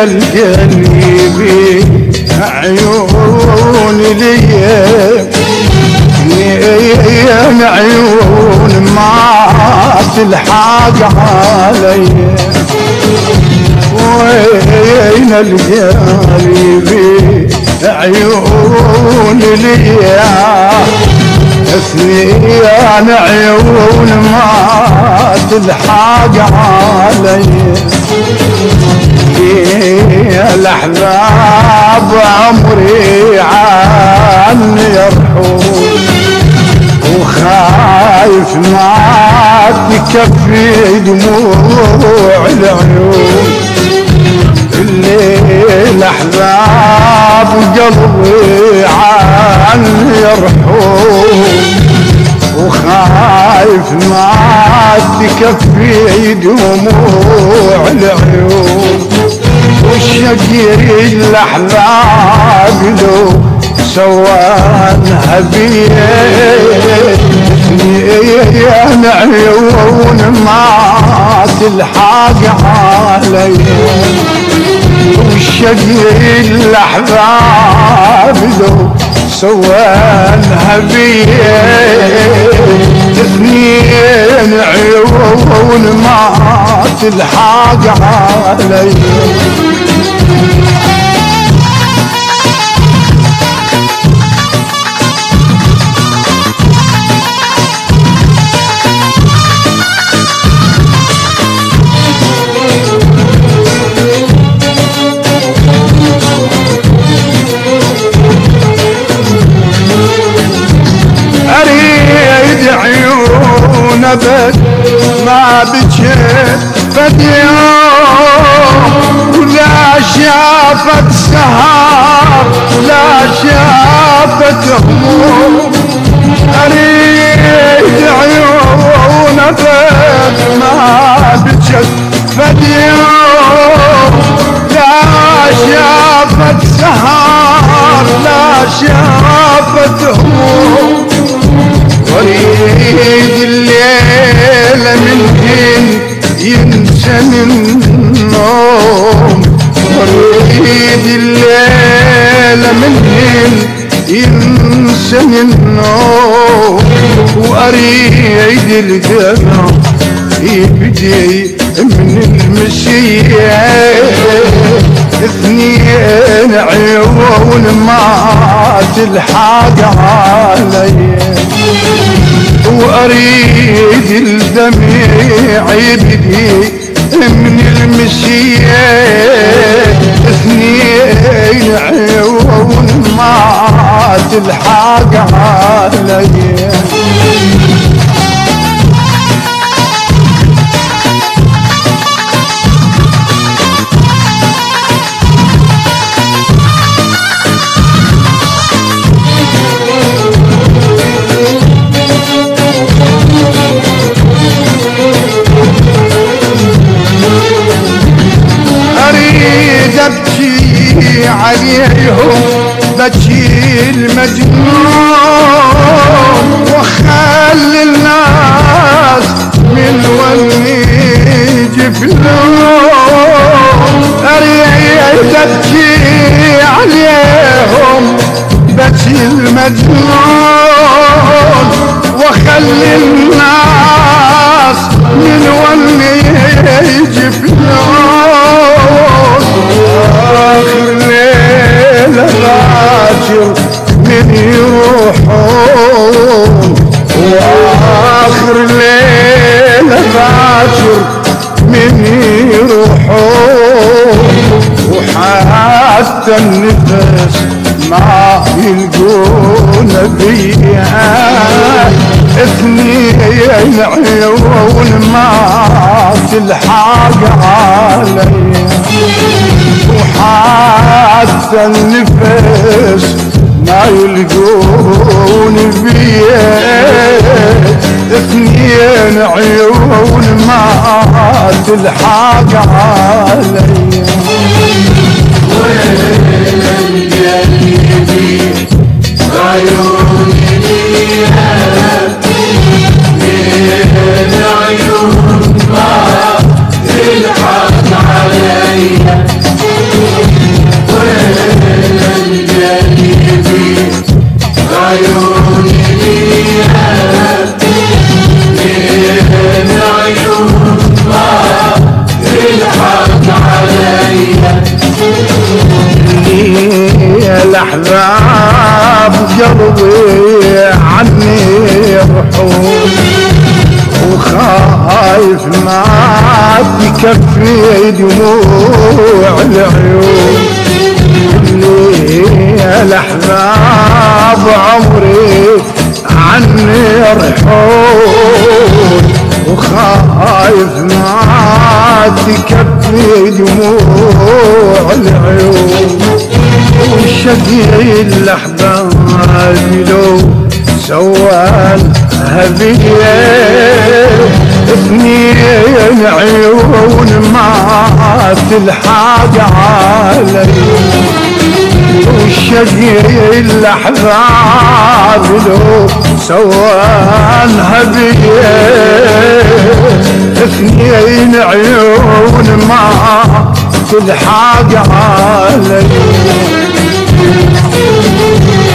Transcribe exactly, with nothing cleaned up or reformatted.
القلب عيون لي عيون ما تلحق علي وين القلب عيون لي اثنين عيون ما تلحق علي يا الاحباب عمري عني يرحون وخايف ما تكفي دموع العيون الليل احباب قلبي عني يرحون وخايف ما تكفي دموع العيون والشقير الاحباب لو سوانها بيه اثنين عيون ما تلحق علي والشقير الاحباب لو سوانها بيه اثنين عيون ما تلحق علي بس ما بجيت فديوم ولا شافت سهر ولا شافت هموم اريد عيون بس ما بجيت فديوم لا شافت سهر لا شافت هموم وريد الليل منهن ينسى النوم وريد الليل منهن ينسى النوم واريد الدمع يبدي من المشية اثنين عيون ما تلحق علي واريد الدمع يبدي من المشية اثنين عيون ما تلحق علي ابكي عليهم بكي المجنون وخلي الناس من وني جفلون اريد ابكي عليهم بكي المجنون وخلي الناس من وني جفلون آخر ليلة باكر من يروحون وآخر ليلة باكر من يروحون وحتى النفس ما يلقون بيها اثنين عيون ما تلحق علي وحتى النفس ما يلقون بيه اثنين عيون ما تلحق علي وين القلب عيون ليها من عيون ما تلحق علي بقلبي عني يروحون، وخايف ما تكفي دموع العيون اللي الاحباب عمري عني يرحون، وخايف ما تكفي دموع العيون، والشقي الاحباب لو سوى هدية اثنين عيون ما تلحق علي، والشقي الاحباب لو سوى هدية اثنين عيون ما تلحق علي.